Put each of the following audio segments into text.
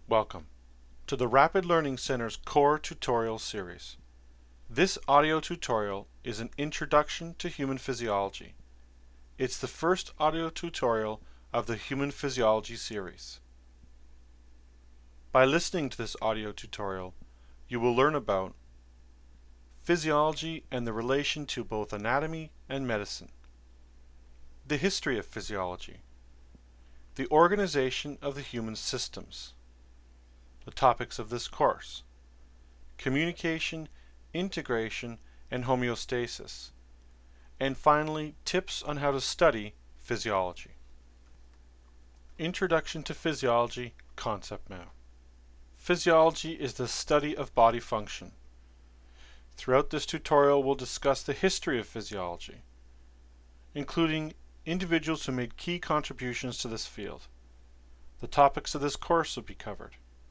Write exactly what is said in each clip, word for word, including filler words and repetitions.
Welcome to the Rapid Learning Center's Core Tutorial Series. This audio tutorial is an introduction to human physiology. It's the first audio tutorial of the Human Physiology series. By listening to this audio tutorial, you will learn about physiology and the relation to both anatomy and medicine, the history of physiology, the organization of the human systems, the topics of this course, communication, integration, and homeostasis, and finally, tips on how to study physiology. Introduction to Physiology Concept Map. Physiology is the study of body function. Throughout this tutorial, we'll discuss the history of physiology, including individuals who made key contributions to this field. The topics of this course will be covered,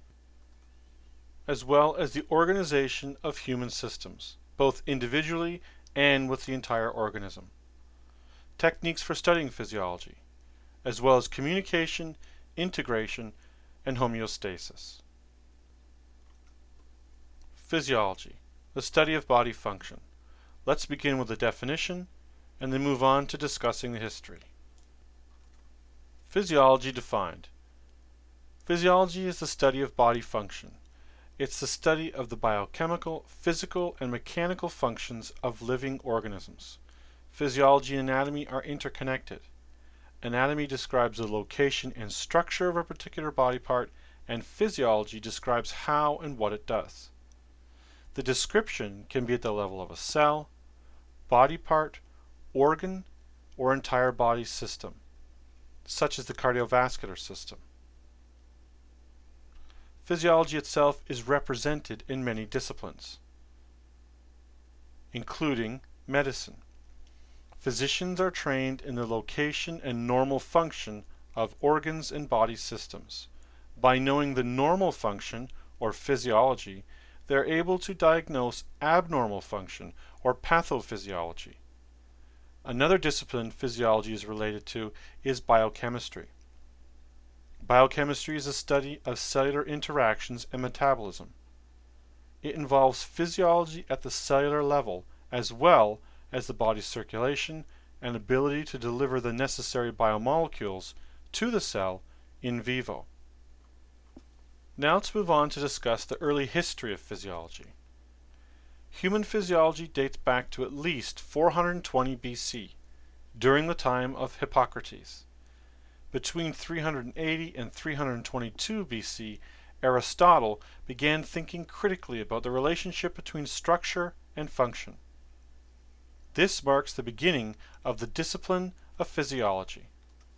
as well as the organization of human systems, both individually and with the entire organism. Techniques for studying physiology, as well as communication, integration, and homeostasis. Physiology, the study of body function. Let's begin with a definition and then move on to discussing the history. Physiology defined. Physiology is the study of body function. It's the study of the biochemical, physical, and mechanical functions of living organisms. Physiology and anatomy are interconnected. Anatomy describes the location and structure of a particular body part, and physiology describes how and what it does. The description can be at the level of a cell, body part, organ, or entire body system, such as the cardiovascular system. Physiology itself is represented in many disciplines, including medicine. Physicians are trained in the location and normal function of organs and body systems. By knowing the normal function, or physiology, they are able to diagnose abnormal function, or pathophysiology. Another discipline physiology is related to is biochemistry. Biochemistry is a study of cellular interactions and metabolism. It involves physiology at the cellular level as well as the body's circulation and ability to deliver the necessary biomolecules to the cell in vivo. Now let's move on to discuss the early history of physiology. Human physiology dates back to at least four hundred twenty B C, during the time of Hippocrates. Between three hundred eighty and three hundred twenty-two B C, Aristotle began thinking critically about the relationship between structure and function. This marks the beginning of the discipline of physiology.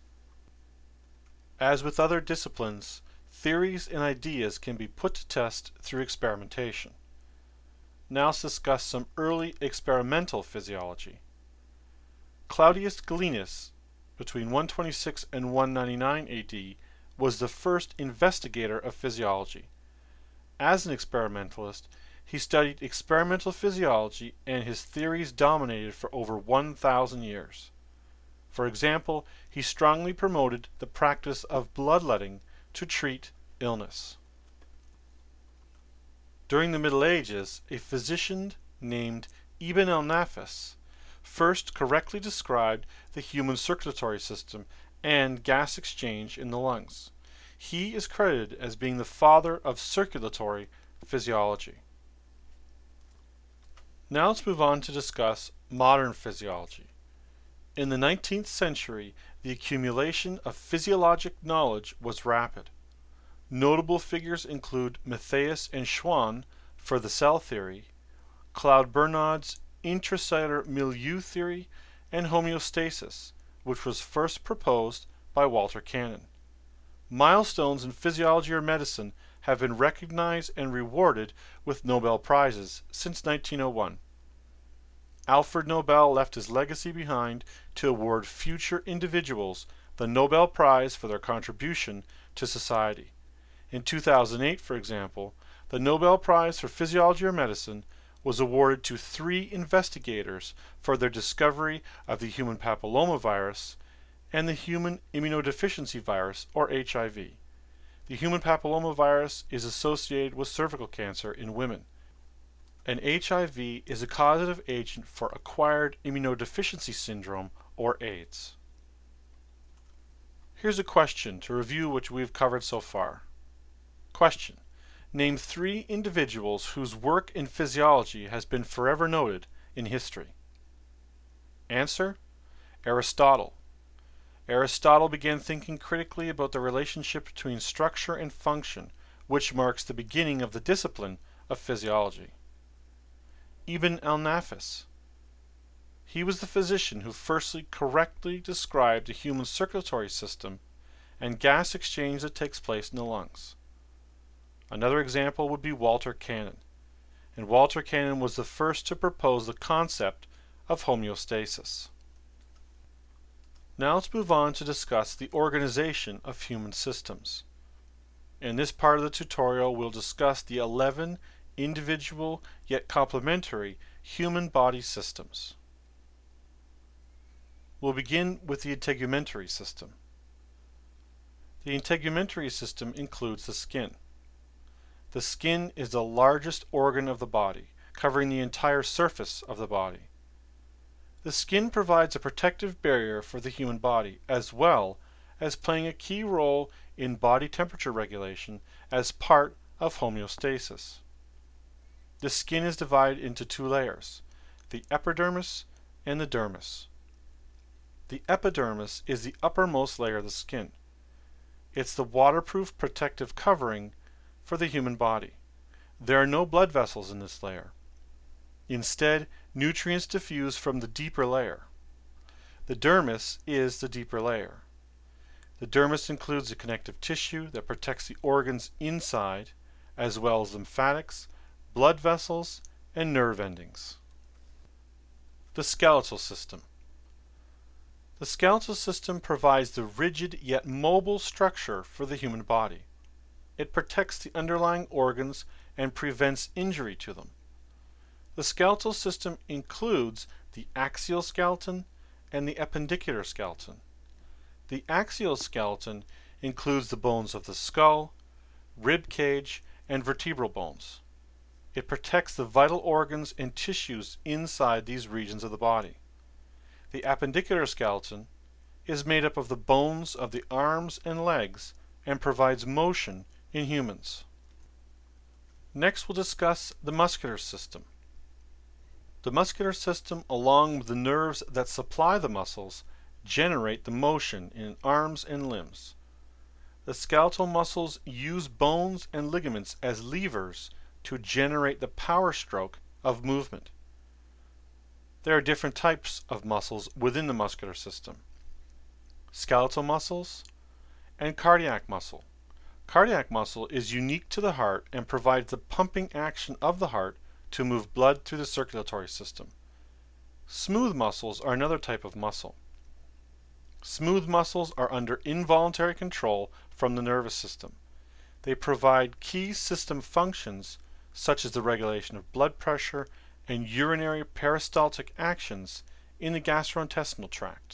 As with other disciplines, theories and ideas can be put to test through experimentation. Now let's discuss some early experimental physiology. Claudius Galenus, between one twenty-six and one ninety-nine A D, was the first investigator of physiology. As an experimentalist, he studied experimental physiology, and his theories dominated for over one thousand years. For example, he strongly promoted the practice of bloodletting to treat illness. During the Middle Ages, a physician named Ibn el-Nafis first correctly described the human circulatory system and gas exchange in the lungs. He is credited as being the father of circulatory physiology. Now let's move on to discuss modern physiology. In the nineteenth century, the accumulation of physiologic knowledge was rapid. Notable figures include Matthias and Schwann for the cell theory, Claude Bernard's intracellular milieu theory, and homeostasis, which was first proposed by Walter Cannon. Milestones in physiology or medicine have been recognized and rewarded with Nobel Prizes since nineteen oh one. Alfred Nobel left his legacy behind to award future individuals the Nobel Prize for their contribution to society. In two thousand eight, for example, the Nobel Prize for Physiology or Medicine was awarded to three investigators for their discovery of the human papillomavirus and the human immunodeficiency virus, or H I V. The human papillomavirus is associated with cervical cancer in women, and H I V is a causative agent for acquired immunodeficiency syndrome, or AIDS. Here's a question to review what we've covered so far. Question: name three individuals whose work in physiology has been forever noted in history. Answer: Aristotle. Aristotle began thinking critically about the relationship between structure and function, which marks the beginning of the discipline of physiology. Ibn al-Nafis. He was the physician who firstly correctly described the human circulatory system and gas exchange that takes place in the lungs. Another example would be Walter Cannon, and Walter Cannon was the first to propose the concept of homeostasis. Now let's move on to discuss the organization of human systems. In this part of the tutorial, we'll discuss the eleven individual yet complementary human body systems. We'll begin with the integumentary system. The integumentary system includes the skin. The skin is the largest organ of the body, covering the entire surface of the body. The skin provides a protective barrier for the human body, as well as playing a key role in body temperature regulation as part of homeostasis. The skin is divided into two layers, the epidermis and the dermis. The epidermis is the uppermost layer of the skin. It's the waterproof protective covering for the human body. There are no blood vessels in this layer. Instead, nutrients diffuse from the deeper layer. The dermis is the deeper layer. The dermis includes the connective tissue that protects the organs inside, as well as lymphatics, blood vessels, and nerve endings. The skeletal system. The skeletal system provides the rigid yet mobile structure for the human body. It protects the underlying organs and prevents injury to them. The skeletal system includes the axial skeleton and the appendicular skeleton. The axial skeleton includes the bones of the skull, rib cage, and vertebral bones. It protects the vital organs and tissues inside these regions of the body. The appendicular skeleton is made up of the bones of the arms and legs and provides motion in humans. Next, we'll discuss the muscular system. The muscular system, along with the nerves that supply the muscles, generate the motion in arms and limbs. The skeletal muscles use bones and ligaments as levers to generate the power stroke of movement. There are different types of muscles within the muscular system: skeletal muscles and cardiac muscle. Cardiac muscle is unique to the heart and provides the pumping action of the heart to move blood through the circulatory system. Smooth muscles are another type of muscle. Smooth muscles are under involuntary control from the nervous system. They provide key system functions such as the regulation of blood pressure and urinary peristaltic actions in the gastrointestinal tract.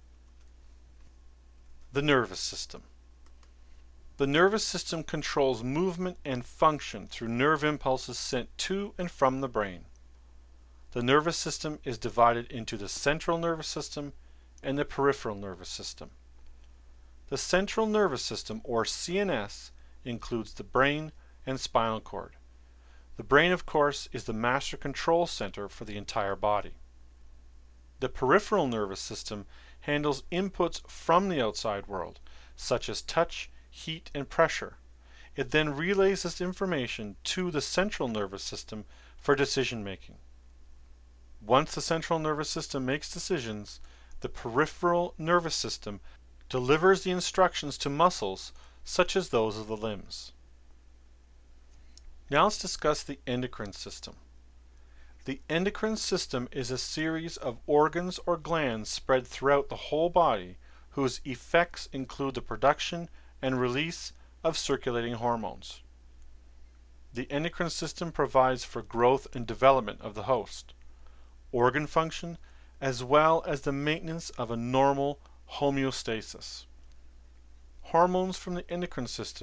The nervous system. The nervous system controls movement and function through nerve impulses sent to and from the brain. The nervous system is divided into the central nervous system and the peripheral nervous system. The central nervous system, or C N S, includes the brain and spinal cord. The brain, of course, is the master control center for the entire body. The peripheral nervous system handles inputs from the outside world, such as touch, heat, and pressure. It then relays this information to the central nervous system for decision making. Once the central nervous system makes decisions, the peripheral nervous system delivers the instructions to muscles such as those of the limbs. Now let's discuss the endocrine system. The endocrine system is a series of organs or glands spread throughout the whole body whose effects include the production and release of circulating hormones. The endocrine system provides for growth and development of the host, organ function, as well as the maintenance of a normal homeostasis. Hormones from the endocrine system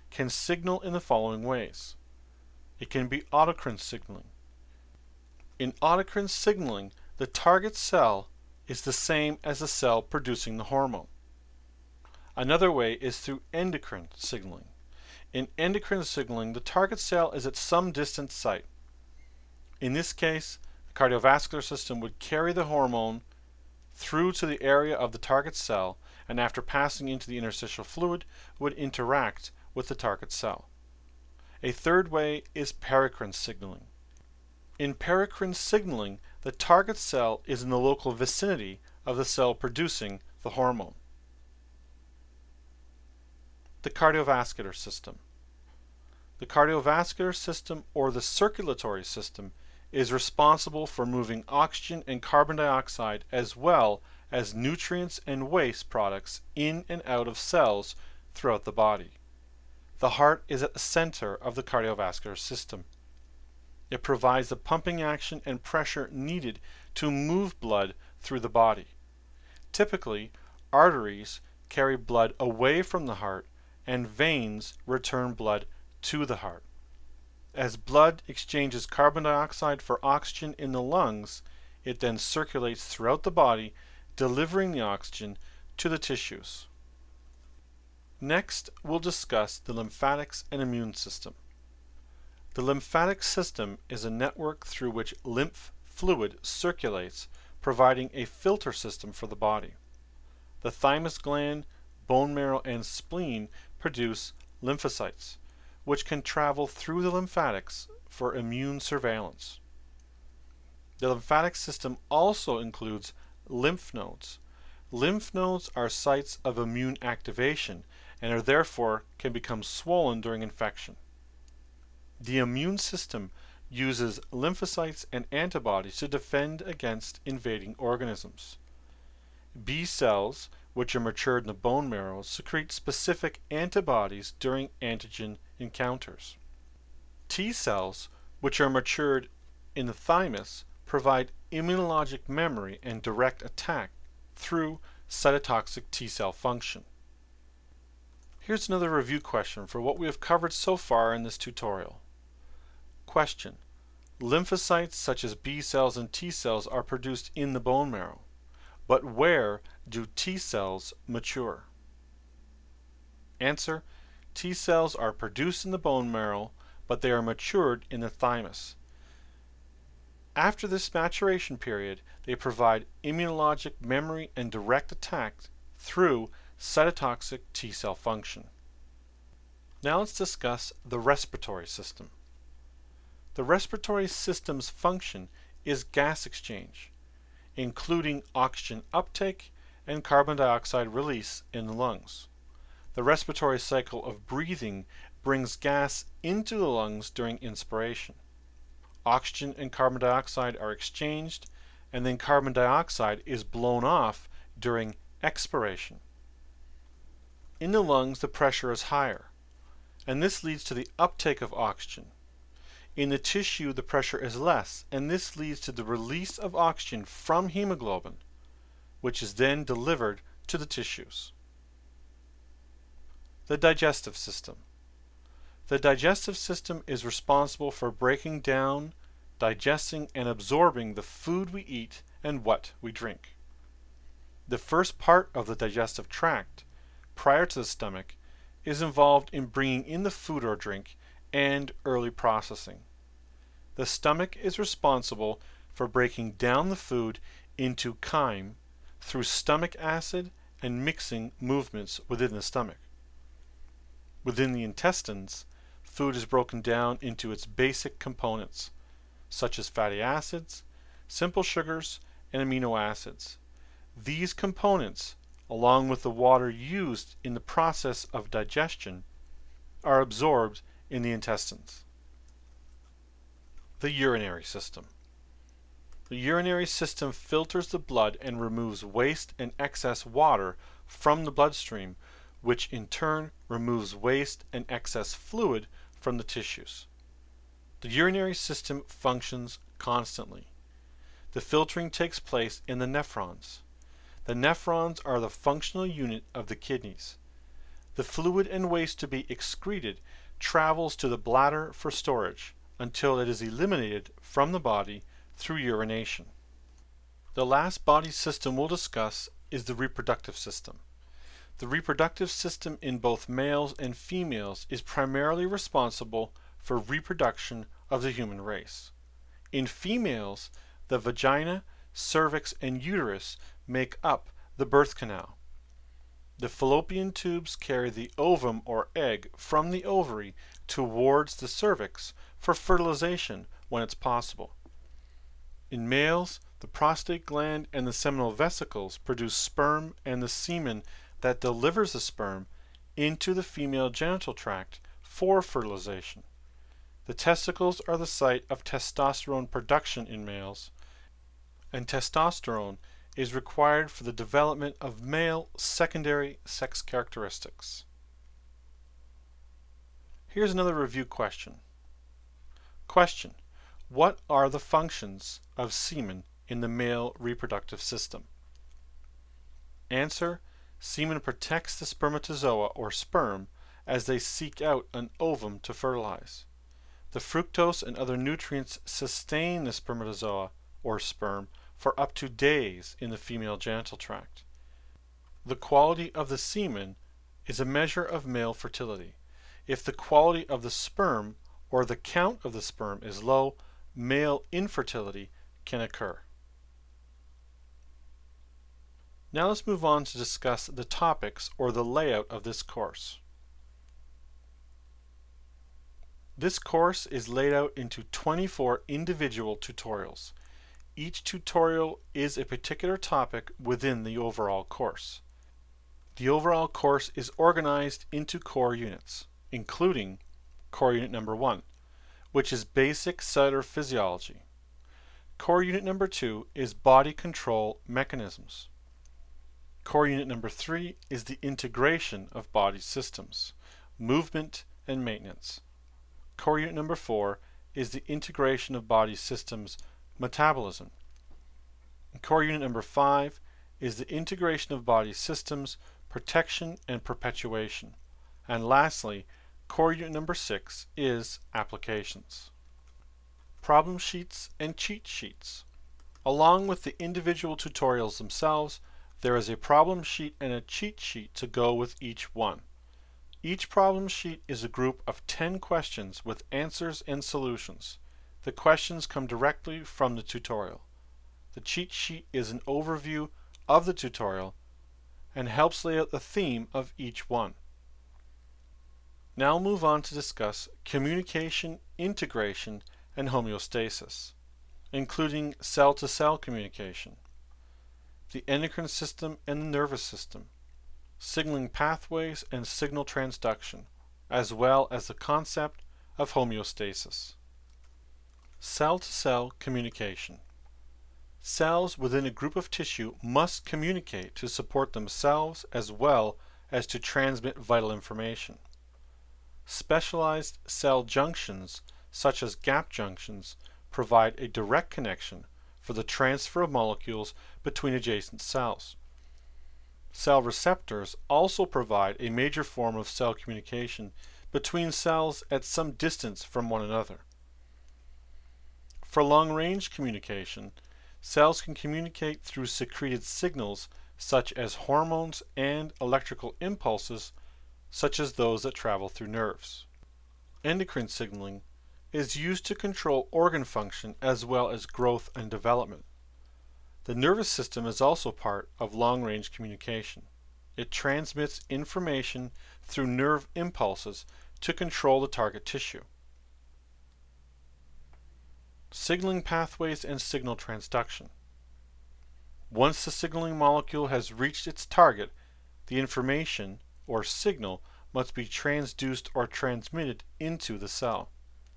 can signal in the following ways. It can be autocrine signaling. In autocrine signaling, the target cell is the same as the cell producing the hormone. Another way is through endocrine signaling. In endocrine signaling, the target cell is at some distant site. In this case, the cardiovascular system would carry the hormone through to the area of the target cell, and after passing into the interstitial fluid, would interact with the target cell. A third way is paracrine signaling. In paracrine signaling, the target cell is in the local vicinity of the cell producing the hormone. The cardiovascular system. The cardiovascular system, or the circulatory system, is responsible for moving oxygen and carbon dioxide as well as nutrients and waste products in and out of cells throughout the body. The heart is at the center of the cardiovascular system. It provides the pumping action and pressure needed to move blood through the body. Typically, arteries carry blood away from the heart and veins return blood to the heart. As blood exchanges carbon dioxide for oxygen in the lungs, it then circulates throughout the body, delivering the oxygen to the tissues. Next, we'll discuss the lymphatics and immune system. The lymphatic system is a network through which lymph fluid circulates, providing a filter system for the body. The thymus gland, bone marrow, and spleen produce lymphocytes, which can travel through the lymphatics for immune surveillance. The lymphatic system also includes lymph nodes. Lymph nodes are sites of immune activation and are therefore can become swollen during infection. The immune system uses lymphocytes and antibodies to defend against invading organisms. B cells, which are matured in the bone marrow, secrete specific antibodies during antigen encounters. T cells, which are matured in the thymus, provide immunologic memory and direct attack through cytotoxic T cell function. Here's another review question for what we have covered so far in this tutorial. Question: lymphocytes such as B cells and T cells are produced in the bone marrow, but where do T cells mature? Answer: T cells are produced in the bone marrow, but they are matured in the thymus. After this maturation period, they provide immunologic memory and direct attack through cytotoxic T cell function. Now let's discuss the respiratory system. The respiratory system's function is gas exchange, including oxygen uptake and carbon dioxide release in the lungs. The respiratory cycle of breathing brings gas into the lungs during inspiration. Oxygen and carbon dioxide are exchanged, and then carbon dioxide is blown off during expiration. In the lungs, the pressure is higher, and this leads to the uptake of oxygen. In the tissue, the pressure is less, and this leads to the release of oxygen from hemoglobin, which is then delivered to the tissues. The digestive system. The digestive system is responsible for breaking down, digesting, and absorbing the food we eat and what we drink. The first part of the digestive tract, prior to the stomach, is involved in bringing in the food or drink and early processing. The stomach is responsible for breaking down the food into chyme through stomach acid and mixing movements within the stomach. Within the intestines, food is broken down into its basic components, such as fatty acids, simple sugars, and amino acids. These components, along with the water used in the process of digestion, are absorbed in the intestines. The urinary system. The urinary system filters the blood and removes waste and excess water from the bloodstream, which in turn removes waste and excess fluid from the tissues. The urinary system functions constantly. The filtering takes place in the nephrons. The nephrons are the functional unit of the kidneys. The fluid and waste to be excreted travels to the bladder for storage until it is eliminated from the body through urination. The last body system we'll discuss is the reproductive system. The reproductive system in both males and females is primarily responsible for reproduction of the human race. In females, the vagina, cervix, and uterus make up the birth canal. The fallopian tubes carry the ovum or egg from the ovary towards the cervix for fertilization when it's possible. In males, the prostate gland and the seminal vesicles produce sperm and the semen that delivers the sperm into the female genital tract for fertilization. The testicles are the site of testosterone production in males, and testosterone is required for the development of male secondary sex characteristics. Here's another review question. Question: what are the functions of semen in the male reproductive system? Answer: semen protects the spermatozoa or sperm as they seek out an ovum to fertilize. The fructose and other nutrients sustain the spermatozoa or sperm for up to days in the female genital tract. The quality of the semen is a measure of male fertility. If the quality of the sperm or the count of the sperm is low, male infertility can occur. Now let's move on to discuss the topics or the layout of this course. This course is laid out into twenty-four individual tutorials. Each tutorial is a particular topic within the overall course. The overall course is organized into core units, including core unit number one, which is basic cellular physiology. Core unit number two is body control mechanisms. Core unit number three is the integration of body systems, movement, and maintenance. Core unit number four is the integration of body systems, metabolism. And core unit number five is the integration of body systems, protection, and perpetuation. And lastly, core unit number six is applications. Problem sheets and cheat sheets. Along with the individual tutorials themselves, there is a problem sheet and a cheat sheet to go with each one. Each problem sheet is a group of ten questions with answers and solutions. The questions come directly from the tutorial. The cheat sheet is an overview of the tutorial and helps lay out the theme of each one. Now we'll move on to discuss communication, integration, and homeostasis, including cell-to-cell communication, the endocrine system and the nervous system, signaling pathways and signal transduction, as well as the concept of homeostasis. Cell-to-cell communication. Cells within a group of tissue must communicate to support themselves as well as to transmit vital information. Specialized cell junctions, such as gap junctions, provide a direct connection for the transfer of molecules between adjacent cells. Cell receptors also provide a major form of cell communication between cells at some distance from one another. For long-range communication, cells can communicate through secreted signals such as hormones and electrical impulses such as those that travel through nerves. Endocrine signaling is used to control organ function as well as growth and development. The nervous system is also part of long-range communication. It transmits information through nerve impulses to control the target tissue. Signaling pathways and signal transduction. Once the signaling molecule has reached its target, the information, or signal, must be transduced or transmitted into the cell.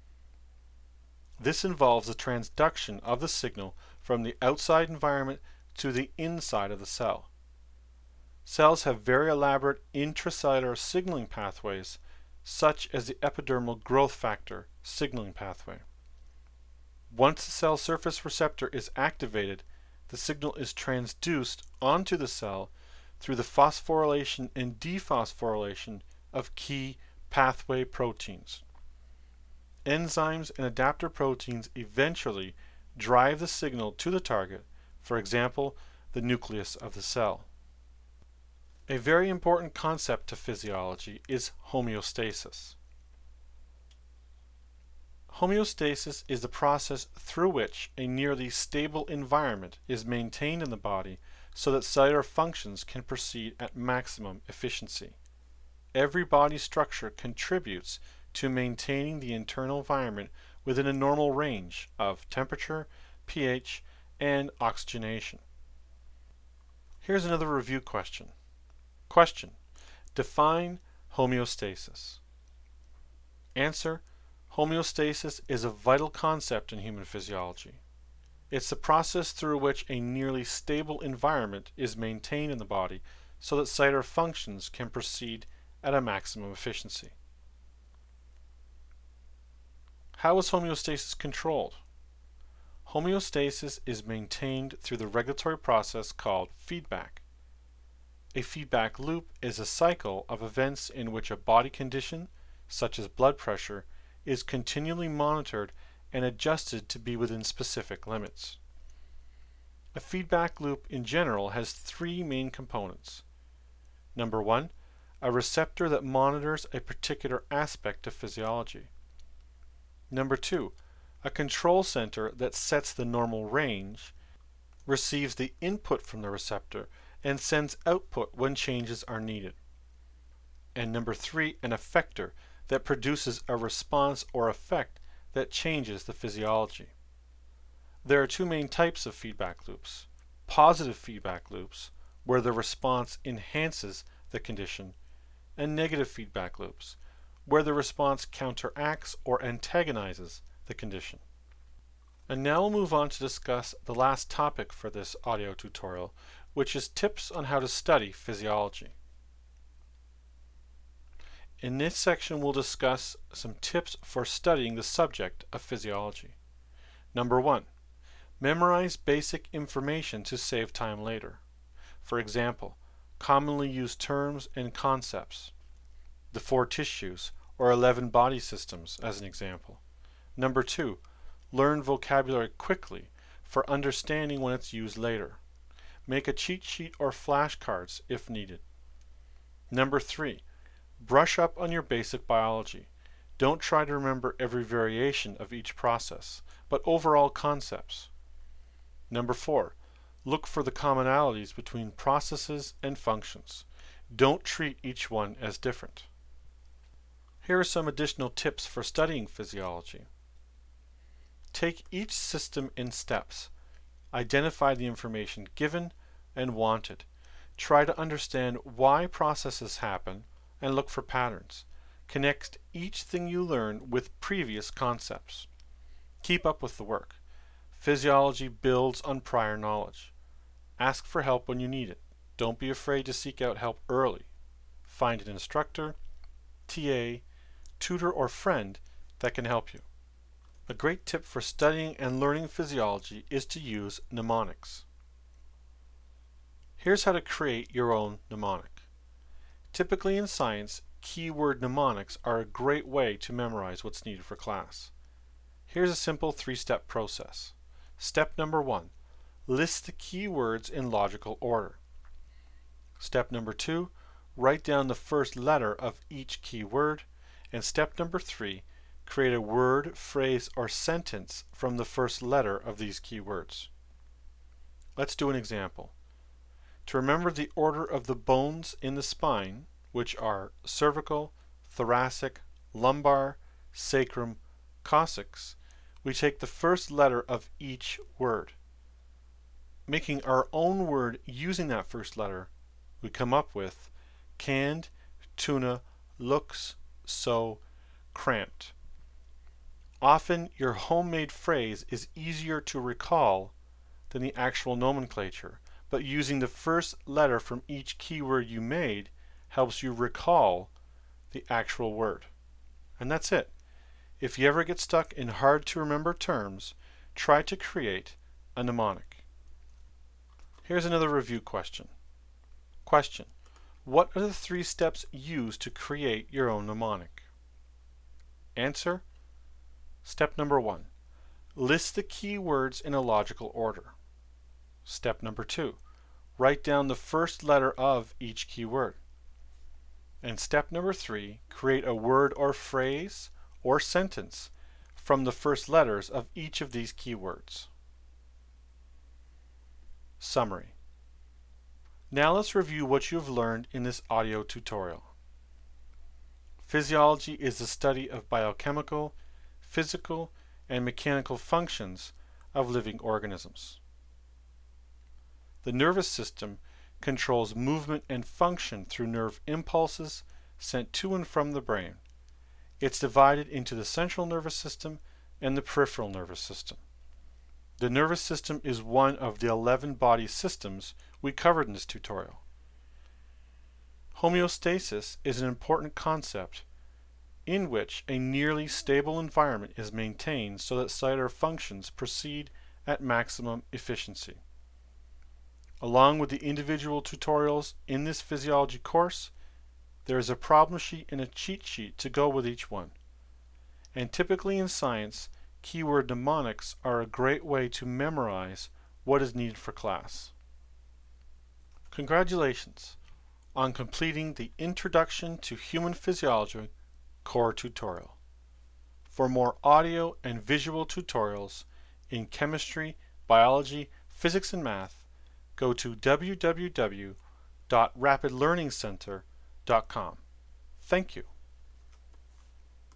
This involves the transduction of the signal from the outside environment to the inside of the cell. Cells have very elaborate intracellular signaling pathways, such as the epidermal growth factor signaling pathway. Once the cell surface receptor is activated, the signal is transduced onto the cell through the phosphorylation and dephosphorylation of key pathway proteins. Enzymes and adapter proteins eventually drive the signal to the target, for example, the nucleus of the cell. A very important concept to physiology is homeostasis. Homeostasis is the process through which a nearly stable environment is maintained in the body so that cellular functions can proceed at maximum efficiency. Every body structure contributes to maintaining the internal environment within a normal range of temperature, pH, and oxygenation. Here's another review question. Question: define homeostasis. Answer: homeostasis is a vital concept in human physiology. It's the process through which a nearly stable environment is maintained in the body so that cellular functions can proceed at a maximum efficiency. How is homeostasis controlled? Homeostasis is maintained through the regulatory process called feedback. A feedback loop is a cycle of events in which a body condition, such as blood pressure, is continually monitored and adjusted to be within specific limits. A feedback loop in general has three main components. Number one, a receptor that monitors a particular aspect of physiology. Number two, a control center that sets the normal range, receives the input from the receptor, and sends output when changes are needed. And number three, an effector that produces a response or effect that changes the physiology. There are two main types of feedback loops. Positive feedback loops, where the response enhances the condition, and negative feedback loops, where the response counteracts or antagonizes the condition. And now we'll move on to discuss the last topic for this audio tutorial, which is tips on how to study physiology. In this section, we'll discuss some tips for studying the subject of physiology. Number one, memorize basic information to save time later. For example, commonly used terms and concepts. The four tissues, or eleven body systems, as an example. Number two, learn vocabulary quickly for understanding when it's used later. Make a cheat sheet or flashcards if needed. Number three, brush up on your basic biology. Don't try to remember every variation of each process, but overall concepts. Number four, look for the commonalities between processes and functions. Don't treat each one as different. Here are some additional tips for studying physiology. Take each system in steps. Identify the information given and wanted. Try to understand why processes happen and look for patterns. Connect each thing you learn with previous concepts. Keep up with the work. Physiology builds on prior knowledge. Ask for help when you need it. Don't be afraid to seek out help early. Find an instructor, T A, tutor, or friend that can help you. A great tip for studying and learning physiology is to use mnemonics. Here's how to create your own mnemonic. Typically in science, keyword mnemonics are a great way to memorize what's needed for class. Here's a simple three-step process. Step number one, list the keywords in logical order. Step number two, write down the first letter of each keyword. And step number three, create a word, phrase, or sentence from the first letter of these keywords. Let's do an example. To remember the order of the bones in the spine, which are cervical, thoracic, lumbar, sacrum, coccyx, we take the first letter of each word. Making our own word using that first letter, we come up with canned, tuna, looks, so, cramped. Often your homemade phrase is easier to recall than the actual nomenclature, but using the first letter from each keyword you made helps you recall the actual word. And that's it. If you ever get stuck in hard to remember terms, try to create a mnemonic. Here's another review question. Question: What are the three steps used to create your own mnemonic? Answer: Step number one. List the key words in a logical order. Step number two. Write down the first letter of each keyword. And step number three, create a word or phrase or sentence from the first letters of each of these keywords. Summary. Now let's review what you have learned in this audio tutorial. Physiology is the study of biochemical, physical, and mechanical functions of living organisms. The nervous system controls movement and function through nerve impulses sent to and from the brain. It's divided into the central nervous system and the peripheral nervous system. The nervous system is one of the eleven body systems we covered in this tutorial. Homeostasis is an important concept in which a nearly stable environment is maintained so that cellular functions proceed at maximum efficiency. Along with the individual tutorials in this physiology course, there is a problem sheet and a cheat sheet to go with each one. And typically in science, keyword mnemonics are a great way to memorize what is needed for class. Congratulations on completing the Introduction to Human Physiology core tutorial. For more audio and visual tutorials in chemistry, biology, physics, and math, go to w w w dot rapid learning center dot com. Thank you.